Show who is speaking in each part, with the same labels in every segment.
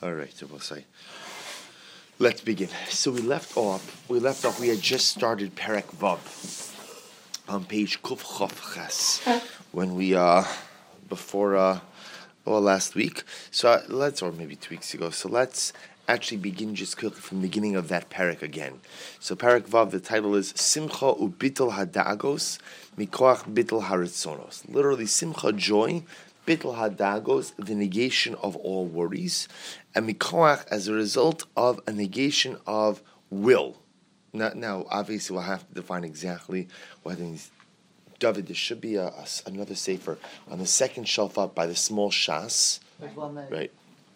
Speaker 1: All right, so we'll say. Let's begin. So we left off. We had just started Perek Vav on page Kuf Chof Ches when we before last week. So or maybe 2 weeks ago. So let's actually begin just quickly from the beginning of that Perek again. So Perek Vav, the title is Simcha Ubitul Hadagos Mikoach Bitul Haritzonos. Literally, Simcha, joy. Bitul Hadagos, the negation of all worries, and Mikoach as a result of a negation of will. Now, obviously, we'll have to define exactly what it means. David, there should be another sefer on the second shelf up by the small shas. Right.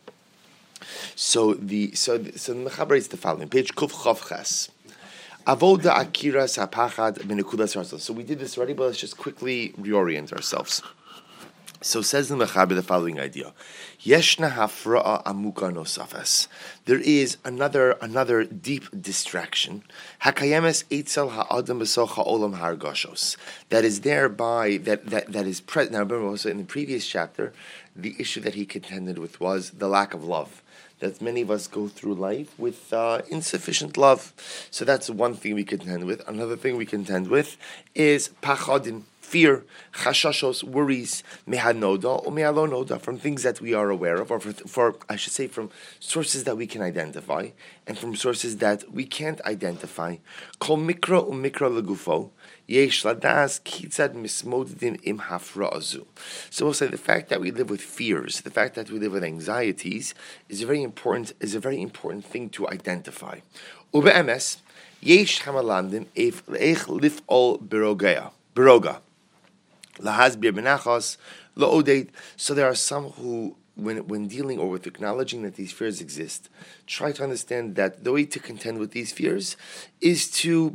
Speaker 1: So the Mechaber is the following page Kuf Chof Ches. Avoda Akiras Hapachad Benekudas Ratzon. So we did this already, but let's just quickly reorient ourselves. So says the Mechaber the following idea: Yeshna hafra'a amuka nosafes. There is another deep distraction. Hakayemes eitzel ha'adam b'soch ha'olam hargashos. That is thereby that is present. Now remember also in the previous chapter, the issue that he contended with was the lack of love. That many of us go through life with insufficient love. So that's one thing we contend with. Another thing we contend with is pachadin, fear, chashashos, worries, mehanoda or mealonoda, from things that we are aware of, or from sources that we can identify, and from sources that we can't identify. Kol mikra umikra legufo. So we'll say the fact that we live with fears, the fact that we live with anxieties, is a very important thing to identify. Ube'emes, yesh hamalandim eich lif'ol beroga, lahasbir benachos, lo'odeit. So there are some who, when dealing or with acknowledging that these fears exist, try to understand that the way to contend with these fears is to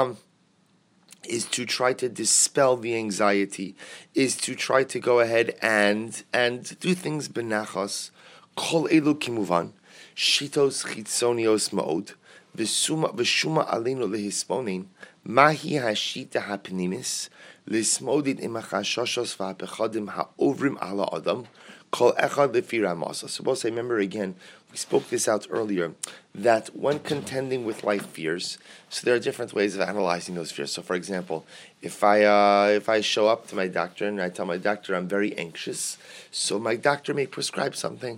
Speaker 1: try to dispel the anxiety, is to try to go ahead and do things benachos. Kol elu kimuvan, shitos chitzonios ma'od, v'shuma alinu lehisponin, mahi hashita hapnimis, lismodin imachashoshos v'hapechadim ha'ovrim ala adam, kol echad lefira masa. So we'll say, remember again, we spoke this out earlier, that when contending with life fears, so there are different ways of analyzing those fears. So for example, if I show up to my doctor and I tell my doctor I'm very anxious, so my doctor may prescribe something.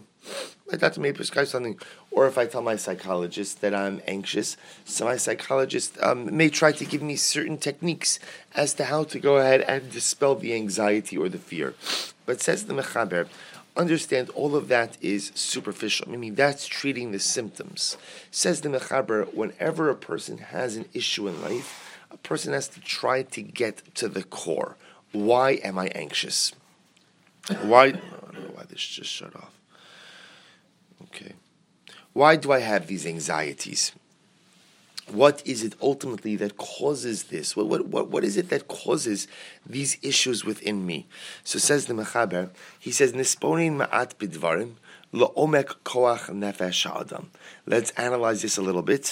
Speaker 1: Or if I tell my psychologist that I'm anxious, so my psychologist may try to give me certain techniques as to how to go ahead and dispel the anxiety or the fear. But says the Mechaber, understand all of that is superficial, meaning that's treating the symptoms. Says the Mechaber, whenever a person has an issue in life, a person has to try to get to the core. Why am I anxious? I don't know why this just shut off. Okay. Why do I have these anxieties? What is it ultimately that causes this? What is it that causes these issues within me? So says the Mechaber, he says, Nisponin ma'at bidvarim, la'omek koach nefesh ha'adam. Let's analyze this a little bit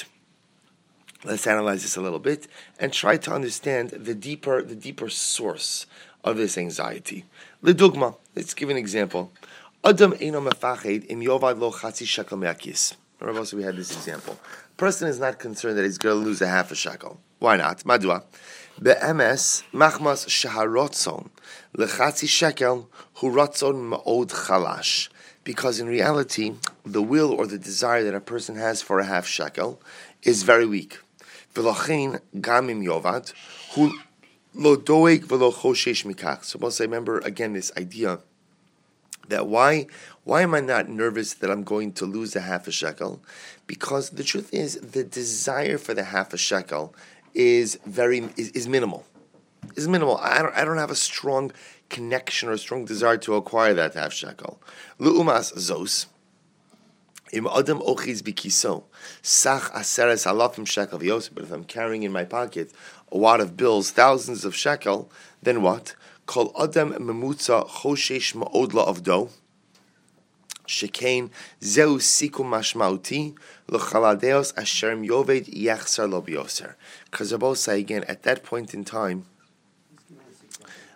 Speaker 1: and try to understand the deeper source of this anxiety. L'dugma, let's give an example. Adam eino mefached im yovad lo chatzi shekel me'akis. Remember also we had this example. Person is not concerned that he's going to lose a half a shekel. Why not? Madua. Be'emes machmas shaharotzon lechatzi shekel hu rotzon ma'od chalash. Because in reality, the will or the desire that a person has for a half shekel is very weak. V'lochin gamim yovad hu lo doeg v'lo choshesh mikach. So we'll say, remember again this idea that why am I not nervous that I'm going to lose a half a shekel? Because the truth is, the desire for the half a shekel is minimal. Is minimal. I don't have a strong connection or a strong desire to acquire that half shekel. Lu'umas zos. Im adam ochiz bikiso sach aseres alafim shekel v'yosef. But if I'm carrying in my pocket a wad of bills, thousands of shekel, then what? Kol adam memutza choshesh ma'od la'avdo shekain zeu sikum mashmauti l'chaladeos asher yoved yachsar lo b'yoser. Because they both say again, at that point in time,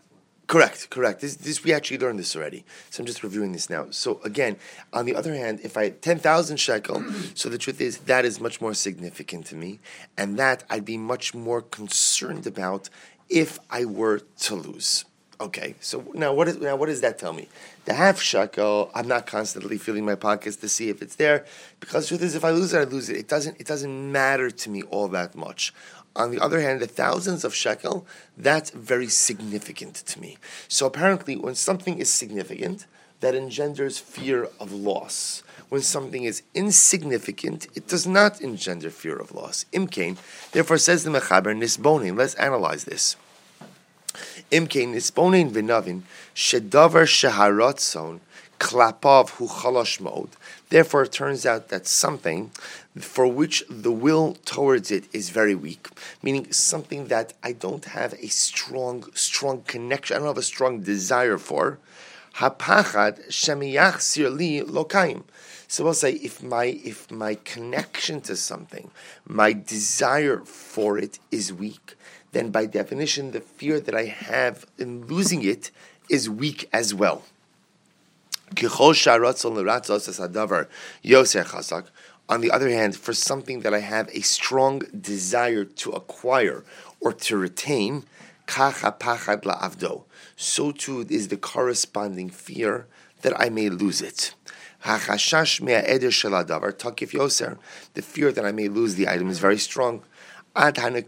Speaker 1: Correct. This we actually learned this already. So I'm just reviewing this now. So again, on the other hand, if I had 10,000 shekel, so the truth is that is much more significant to me, and that I'd be much more concerned about if I were to lose. Okay, so now what does that tell me? The half shekel, I'm not constantly feeling my pockets to see if it's there, because the truth is, if I lose it, I lose it. It doesn't matter to me all that much. On the other hand, the thousands of shekel, that's very significant to me. So apparently, when something is significant, that engenders fear of loss. When something is insignificant, it does not engender fear of loss. Imkain, therefore says the Mechaber, nisbonin. Let's analyze this. Imkain nisbonin v'navin shedavar sheharatzon klapav hu chalash mod. Therefore, it turns out that something for which the will towards it is very weak, meaning something that I don't have a strong connection, I don't have a strong desire for. Hapachad shemiyachsir li lokaim. So we'll say if my connection to something, my desire for it is weak, then by definition the fear that I have in losing it is weak as well. On the other hand, for something that I have a strong desire to acquire or to retain, so too is the corresponding fear that I may lose it. The fear that I may lose the item is very strong. That's why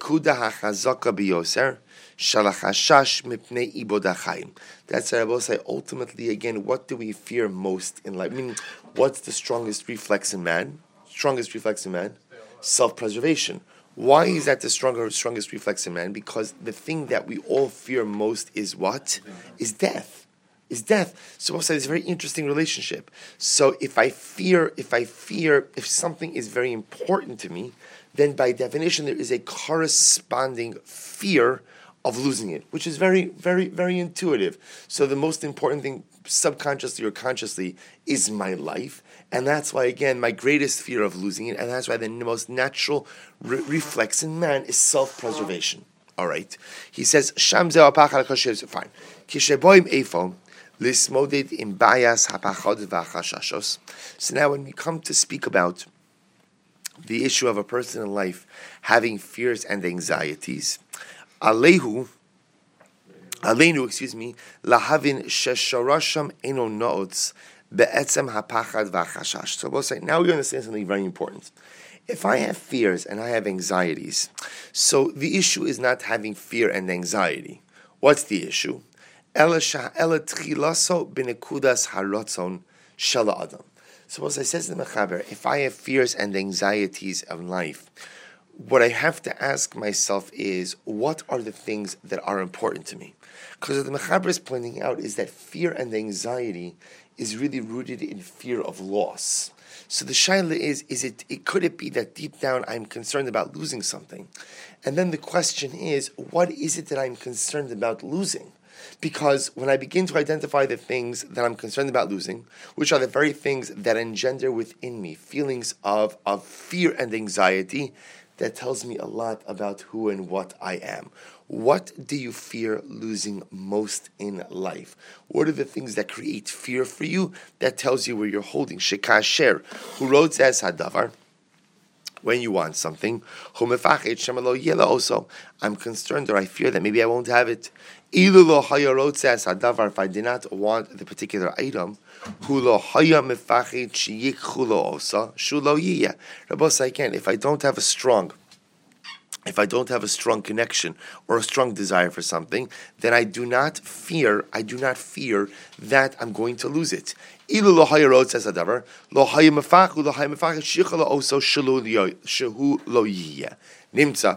Speaker 1: I will say, ultimately, again, what do we fear most in life? I mean, what's the strongest reflex in man? Self-preservation. Why is that the strongest reflex in man? Because the thing that we all fear most is what? Is death. So we'll say it's a very interesting relationship. So if something is very important to me, then by definition there is a corresponding fear of losing it, which is very, very, very intuitive. So the most important thing, subconsciously or consciously, is my life. And that's why, again, my greatest fear of losing it, and that's why the most natural reflex in man is self-preservation. All right. He says, fine. So now when we come to speak about the issue of a person in life having fears and anxieties, Aleinu, lahavin sheshorasham eno nootz be'etzem hapachad v'achashash. So we'll say, now we understand something very important. If I have fears and I have anxieties, so the issue is not having fear and anxiety. What's the issue? Ela tchilaso b'nekudas haratzon shel adam. So as I says in the Mechaber, if I have fears and anxieties of life, what I have to ask myself is, what are the things that are important to me? Because what the Mechaber is pointing out is that fear and anxiety is really rooted in fear of loss. So the shaila is could it be that deep down I'm concerned about losing something? And then the question is, what is it that I'm concerned about losing? Because when I begin to identify the things that I'm concerned about losing, which are the very things that engender within me feelings of fear and anxiety, that tells me a lot about who and what I am. What do you fear losing most in life? What are the things that create fear for you? That tells you where you're holding. Shekasher, who wrote as hadavar, when you want something, I'm concerned or I fear that maybe I won't have it. If I did not want the particular item, if I don't have a strong connection or a strong desire for something, then I do not fear that I'm going to lose it. Nimtza.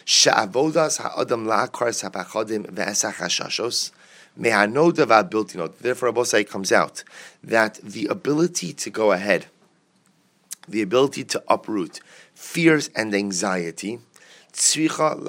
Speaker 1: Therefore, Abosai comes out that the ability to go ahead, the ability to uproot fears and anxiety, so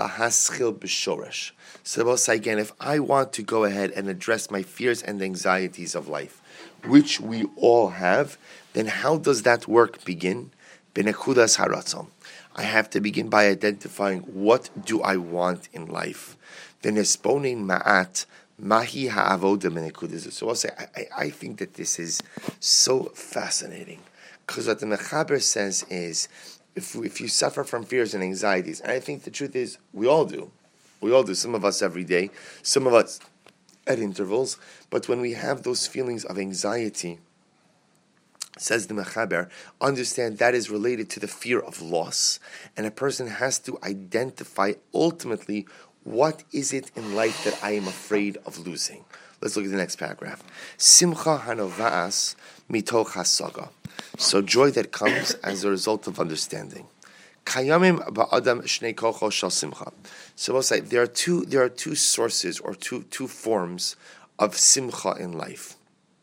Speaker 1: Abosai again, if I want to go ahead and address my fears and anxieties of life, which we all have, then how does that work begin? Benekudas haratzon. I have to begin by identifying what do I want in life. V'nesponin ma'at Mahi ha'avoda menekudas. So I'll say, I think that this is so fascinating, because what the Mechaber says is, if you suffer from fears and anxieties, and I think the truth is, we all do. Some of us every day, some of us at intervals. But when we have those feelings of anxiety, says the Mechaber, understand that is related to the fear of loss. And a person has to identify ultimately, what is it in life that I am afraid of losing? Let's look at the next paragraph. Simcha hanova'as mitoch hasaga. So joy that comes as a result of understanding. Kayamim ba'adam shnei kocho shel simcha. So we'll say there are two sources, or two forms of simcha in life.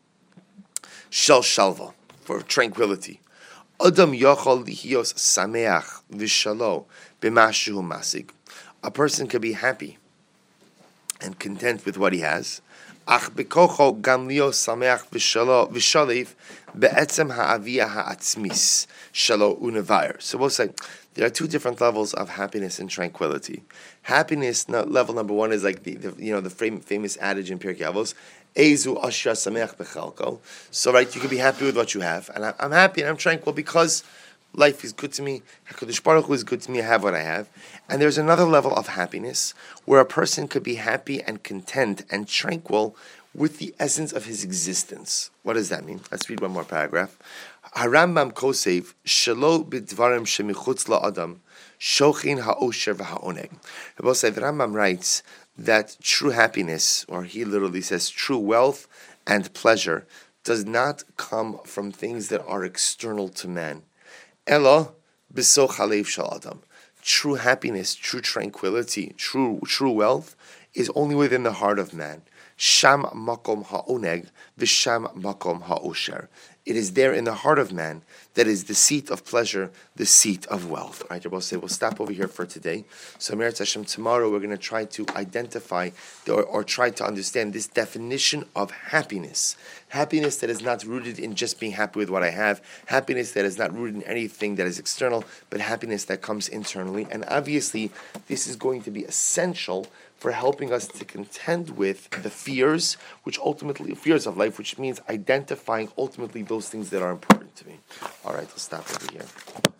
Speaker 1: Shel shalva, for tranquility. Adam yachol lihios sameach v'shalo b'mashu masig. A person can be happy and content with what he has. Ach bekocho gam lios sameach v'shalev be'etzem ha'aviyah ha'atzmis shalo unevayer. So we'll say there are two different levels of happiness and tranquility. Happiness, level number one, is like the famous adage in Pirkei Avos, Ezu asher sameach bechalko. So right, you can be happy with what you have, and I'm happy and I'm tranquil because life is good to me. HaKadosh Baruch Hu is good to me. I have what I have. And there's another level of happiness where a person could be happy and content and tranquil with the essence of his existence. What does that mean? Let's read one more paragraph. Harambam Kosev Shelo b'dvarim shemichutz la'adam shochin ha'osher v'ha'oneg. The Rambam writes that true happiness, or he literally says true wealth and pleasure, does not come from things that are external to man. Elo b'soch halev shel adam. True happiness, true tranquility, true wealth is only within the heart of man. Sham makom ha'oneg v'sham makom ha'osher. It is there in the heart of man that is the seat of pleasure, the seat of wealth. All right, Rabbi say we'll stop over here for today. So, Meretz Hashem, tomorrow we're going to try to identify or try to understand this definition of happiness. Happiness that is not rooted in just being happy with what I have. Happiness that is not rooted in anything that is external, but happiness that comes internally. And obviously, this is going to be essential for helping us to contend with the fears of life, which means identifying ultimately those things that are important to me. All right, let's stop over here.